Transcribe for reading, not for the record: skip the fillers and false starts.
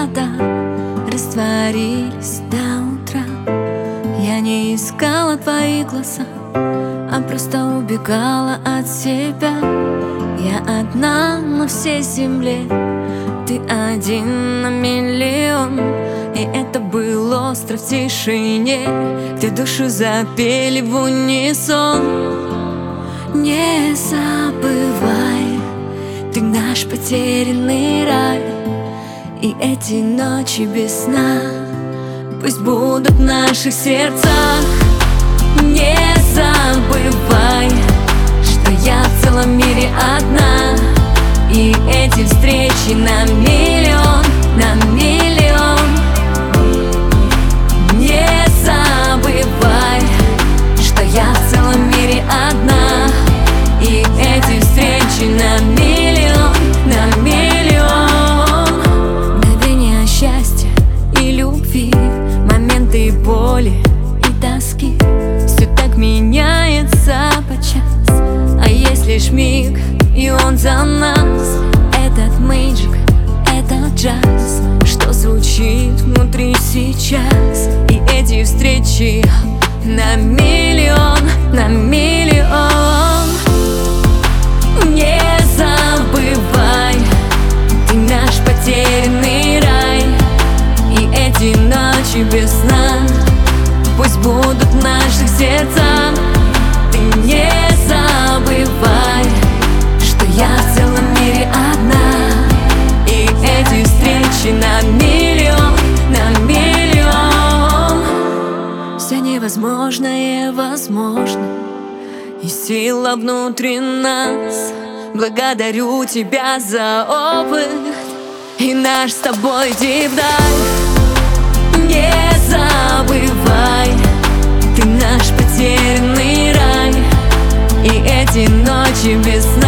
года растворились до утра. Я не искала твои глаза, а просто убегала от себя. Я одна на всей земле, ты один на миллион. И это был остров в тишине, где души запели в унисон. Не забывай, ты наш потерянный рай. И эти ночи без сна пусть будут в наших сердцах. Не забывай, что я в целом мире одна. И эти встречи на миллион, на миллион. Не забывай, что я в целом мире одна. И эти встречи на миллион, на миллион. Мгновения счастья и любви, моменты боли и тоски. Все так меняется подчас, а есть лишь миг, и он за нас. Этот мэйджик, этот джаз, что звучит внутри сейчас. И эти встречи на миллион, на миллион. Не забывай, ты наш потерянный рай. И эти ночи без сна пусть будут в наших сердцах. Ты не забывай, что я в целом мире одна. И эти встречи на миллион, на миллион. Все невозможное возможно, и сила внутри нас. Благодарю тебя за опыт и наш с тобой дип-дайв. Не забывай, ты наш потерянный рай. И эти ночи без сна